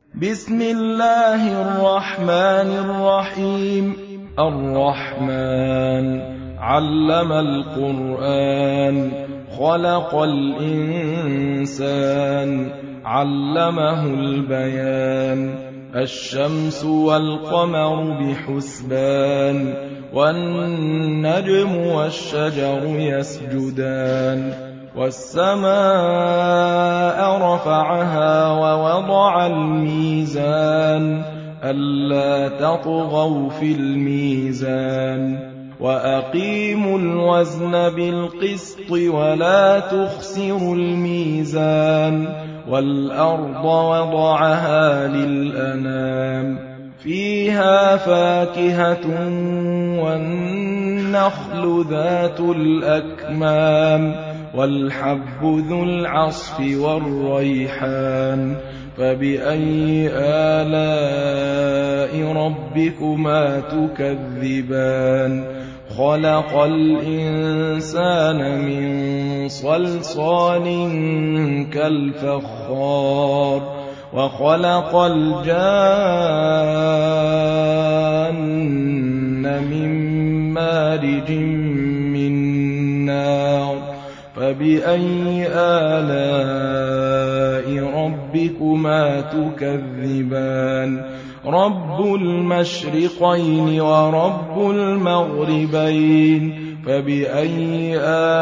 بسم الله الرحمن الرحيم. الرحمن علم القرآن، خلق الإنسان، علمه البيان. الشمس والقمر بحسبان، والنجم والشجر يسجدان. والسماء رفعها ووضع الميزان، ألا تطغوا في الميزان. وأقيموا الوزن بالقسط ولا تخسروا الميزان. والأرض وضعها للأنام، فيها فاكهة والنخل ذات الأكمام، والحب ذو العصف والريحان. فبأي آلاء ربكما تكذبان؟ خلق الإنسان من صلصال كالفخار، وخلق الجان من مارج من نار. فبأي آلاء ربكما تكذبان؟ رب المشرقين ورب المغربين. فبأي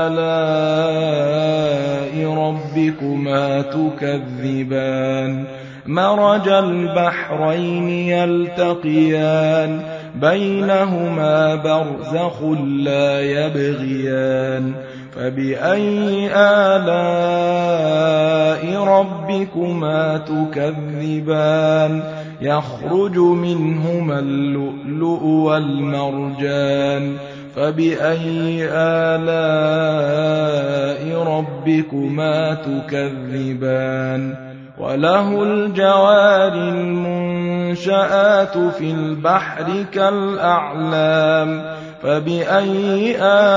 آلاء ربكما تكذبان؟ مرج البحرين يلتقيان، بينهما برزخ لا يبغيان. فبأي آلاء ربكما تكذبان؟ يخرج منهما اللؤلؤ والمرجان. فبأي آلاء ربكما تكذبان؟ وله الجوار المنشآت في البحر كالأعلام. فبأي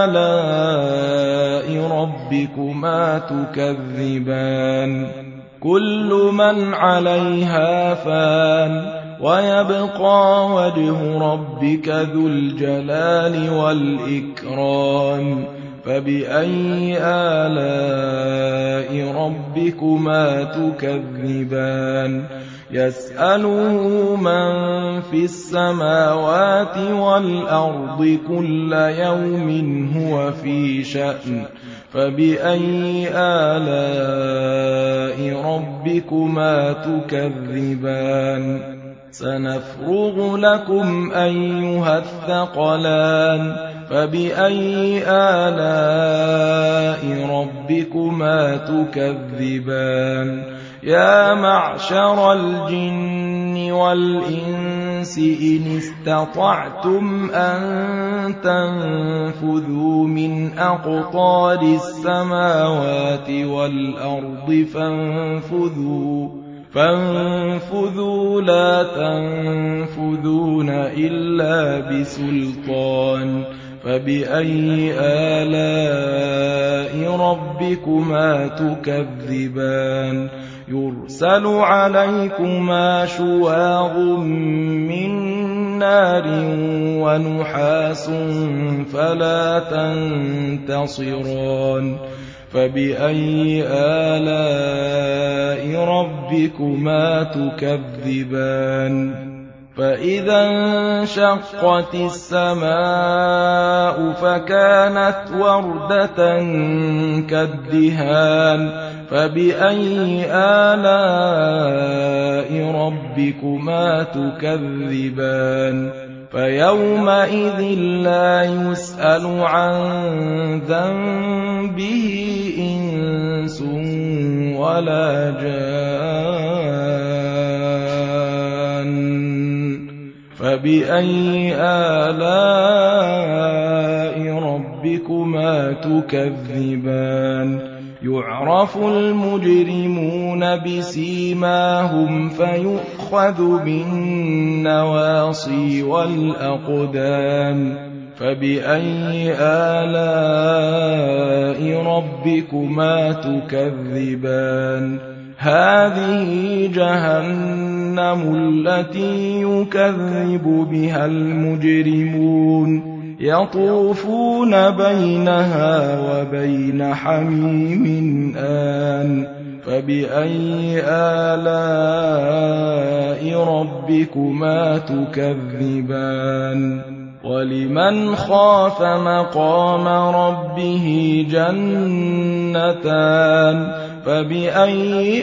آلاء ربكما تكذبان؟ كل من عليها فان، ويبقى وجه ربك ذو الجلال والإكرام. فبأي آلاء ربكما تكذبان؟ يسأله من في السماوات والأرض كل يوم هو في شأن. فبأي آلاء ربكما تكذبان؟ سنفرغ لكم أيها الثقلان. فبأي آلاء ربكما تكذبان؟ يا معشر الجن والإنس إن استطعتم أن تنفذوا من أقطار السماوات والأرض فانفذوا لا تنفذون إلا بسلطان. فبأي آلاء ربكما تكذبان؟ يرسل عليكما شواظ من نار ونحاس فلا تنتصران. فبأي آلاء ربكما تكذبان؟ فإذا انشقت السماء فكانت وردة كالدهان. فبأي آلاء ربكما تكذبان؟ فيومئذ لا يسأل عن ذنبه إنس ولا جان. فبأي آلاء ربكما تكذبان؟ يعرف المجرمون بسيماهم فيؤخذ بالنواصي والأقدام. فبأي آلاء ربكما تكذبان؟ هذه جهنم التي يكذب بها المجرمون يطوفون بينها وبين حميم آن فبأي آلاء ربكما تكذبان ولمن خاف مقام ربه جنتان فبأي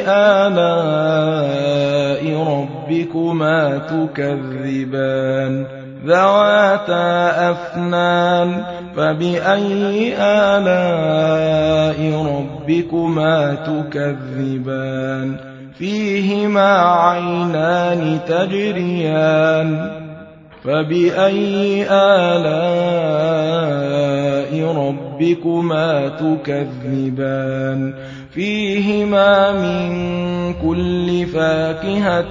آلاء ربكما تكذبان ذواتا أفنان فبأي آلاء ربكما تكذبان فيهما عينان تجريان فبأي آلاء ربكما تكذبان فيهما من كل فاكهة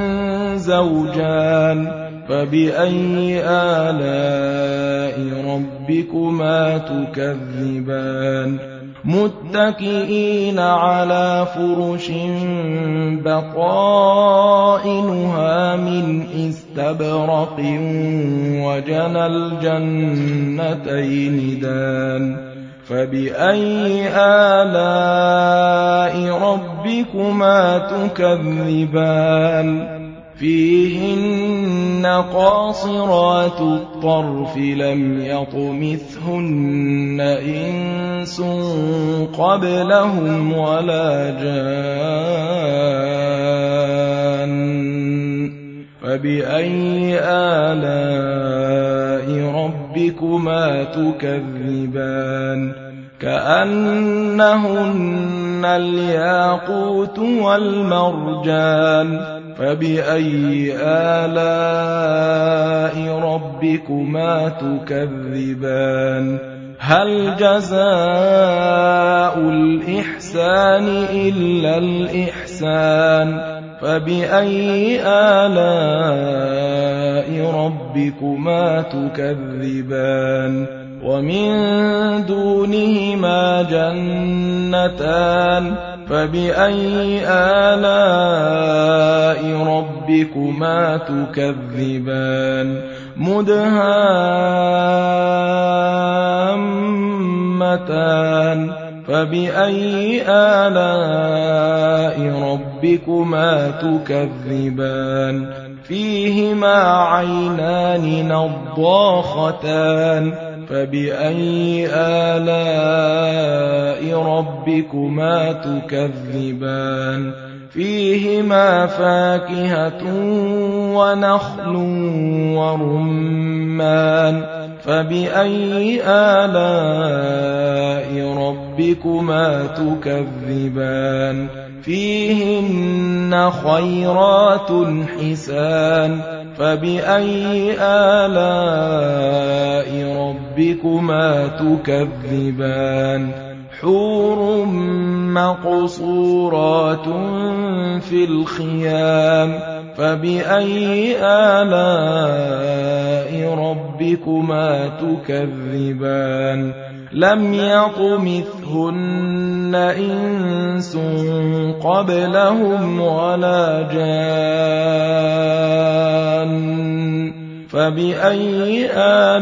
زوجان فبأي آلاء ربكما تكذبان متكئين على فرش بطائنها من استبرق وجنى الجنتين دان فبأي آلاء ربكما تكذبان فيهن قاصرات الطرف لم يطمثهن إنس قبلهم ولا جان فبأي آلاء ربكما تكذبان كأنهن الياقوت والمرجان فبأي آلاء ربكما تكذبان هل جزاء الإحسان إلا الإحسان فبأي آلاء ربكما تكذبان ومن دونهما جنتان فبأي آلاء ربكما تكذبان مدهامتان فبأي آلاء ربكما تكذبان فيهما عينان نضاختان فبأي آلاء ربكما تكذبان فيهما فاكهة ونخل ورمان فبأي آلاء ربكما تكذبان فيهن خيرات حسان فبأي آلاء ربكما تكذبان حور مقصورات في الخيام فبأي آلاء ربكما تكذبان لم يطمثهن إنس قبلهم ولا جان فبأي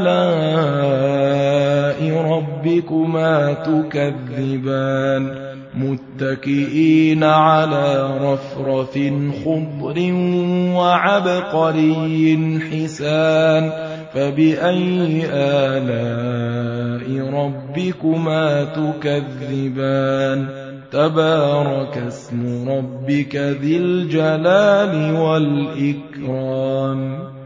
آلاء ربكما تكذبان متكئين على رفرف خضر وعبقري حسان فبأي آلاء ربكما تكذبان تبارك اسم ربك ذي الجلال والإكرام